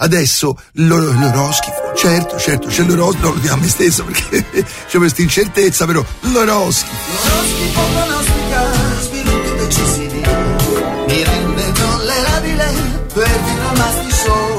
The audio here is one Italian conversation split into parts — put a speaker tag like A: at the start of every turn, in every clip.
A: Adesso l'oroscofo, certo, c'è l'oroscofo, lo dico a me stesso perché c'è questa incertezza, però l'oroscofo.
B: L'oroscofo pronostica sviluppi decisivi, mi rende tollerabile per diplomarti solo.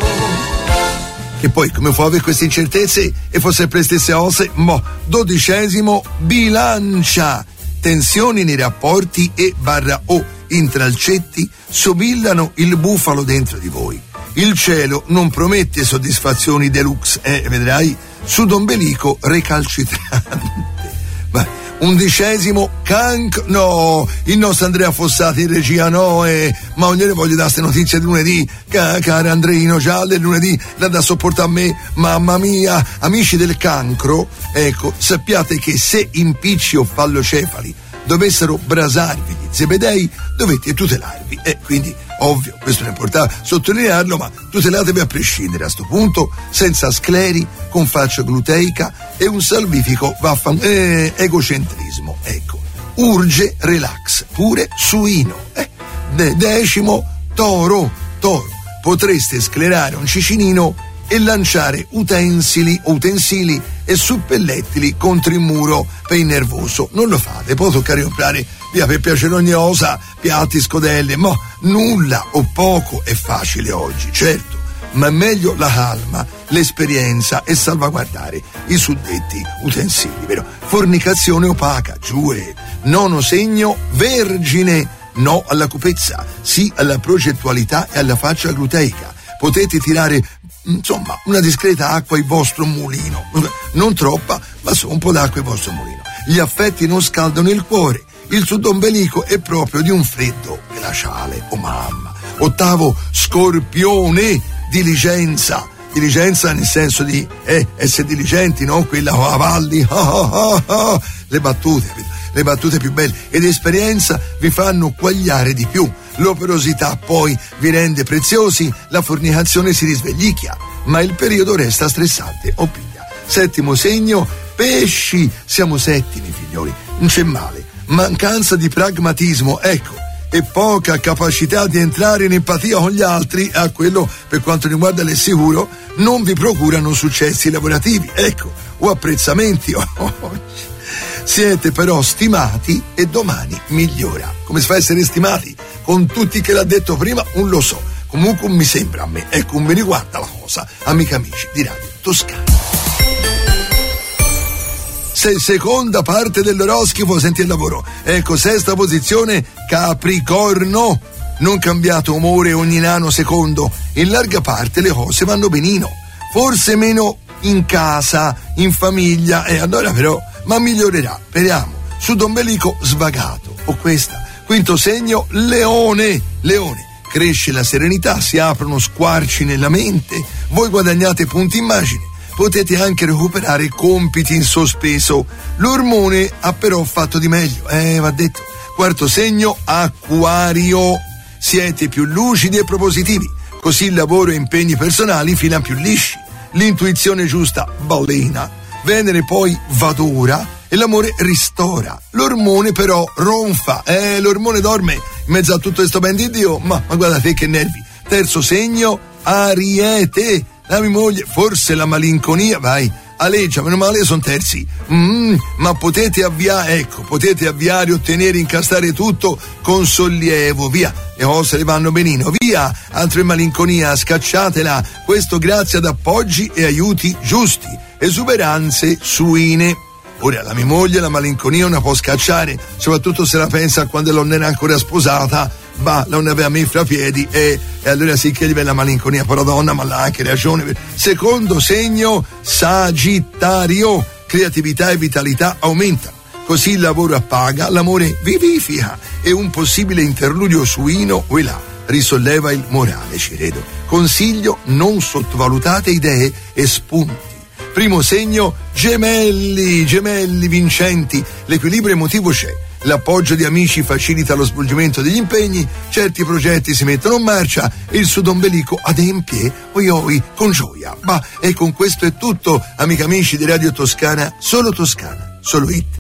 A: E poi come può avere queste incertezze e fosse sempre le stesse cose? 12° bilancia. Tensioni nei rapporti e / intralcetti sobillano il bufalo dentro di voi. Il cielo non promette soddisfazioni deluxe, vedrai, sudombelico recalcitrante. 11° no, il nostro Andrea Fossati in regia no, ma ognuno voglio dare queste notizie di lunedì, cara Andreino, già del lunedì la da sopportare a me, mamma mia. Amici del cancro, ecco, sappiate che se impicci o fallocefali dovessero brasarvi gli zebedei, dovete tutelarvi, quindi ovvio, questo è importante sottolinearlo, ma tutelatevi a prescindere a sto punto, senza scleri, con faccia gluteica e un salvifico egocentrismo, ecco. Urge relax, pure suino. 10° toro, potreste sclerare un cicinino e lanciare utensili e suppellettili contro il muro per il nervoso. Non lo fate, può toccare comprare via per piacere ogni cosa, piatti, scodelle, ma nulla o poco è facile oggi, certo, ma è meglio la calma, l'esperienza e salvaguardare i suddetti utensili, vero? Fornicazione opaca, giù. 9° segno, vergine, no alla cupezza, sì alla progettualità e alla faccia gluteica. Potete tirare, insomma, una discreta acqua il vostro mulino, non troppa, ma solo un po' d'acqua il vostro mulino. Gli affetti non scaldano il cuore, il sudombelico è proprio di un freddo glaciale, oh mamma. 8° scorpione, diligenza nel senso di essere diligenti, no? Quella a valli, le battute più belle ed esperienza vi fanno quagliare di più. L'operosità poi vi rende preziosi, la fornicazione si risveglicchia, ma il periodo resta stressante. 7° segno, pesci, siamo settimi figlioli, non c'è male, mancanza di pragmatismo, ecco, e poca capacità di entrare in empatia con gli altri, a quello per quanto riguarda l'è sicuro, non vi procurano successi lavorativi, ecco, o apprezzamenti. Siete però stimati e domani migliora. Come si fa a essere stimati? Con tutti che l'ha detto prima, non lo so. Comunque mi sembra a me. Ecco, mi riguarda la cosa, amici di Radio Toscana. Seconda parte dell'oroscofo, senti il lavoro. Ecco, 6ª posizione, Capricorno. Non cambiato umore ogni nanosecondo. In larga parte le cose vanno benino. Forse meno in casa, in famiglia, allora però, ma migliorerà, speriamo. Sudombelico svagato, o questa. 5° segno, Leone, cresce la serenità, si aprono squarci nella mente, voi guadagnate punti immagine, potete anche recuperare compiti in sospeso. L'ormone ha però fatto di meglio, va detto. 4° segno, Acquario, siete più lucidi e propositivi, così il lavoro e impegni personali filano più lisci. L'intuizione giusta balena, Venere poi vadora e l'amore ristora. L'ormone però ronfa, l'ormone dorme in mezzo a tutto questo ben di Dio, ma guardate che nervi. 3° segno, Ariete, la mia moglie, forse la malinconia, vai, aleggia, meno male sono terzi, ma potete avviare e ottenere, incastrare tutto con sollievo, via, le cose le vanno benino, via, altre malinconia, scacciatela, questo grazie ad appoggi e aiuti giusti, esuberanze suine. Ora, la mia moglie la malinconia non la può scacciare, soprattutto se la pensa quando non era ancora sposata, non aveva me fra piedi e allora sì che gli viene la malinconia, però donna, ma l'ha anche ragione. 2° segno, Sagittario, creatività e vitalità aumentano, così il lavoro appaga, l'amore vivifica e un possibile interludio suino o là risolleva il morale, ci credo. Consiglio, non sottovalutate idee e spunti. 1° segno, Gemelli vincenti, l'equilibrio emotivo c'è, l'appoggio di amici facilita lo svolgimento degli impegni, certi progetti si mettono in marcia e il sudombelico adempie con gioia. E con questo è tutto, amici di Radio Toscana, solo hit.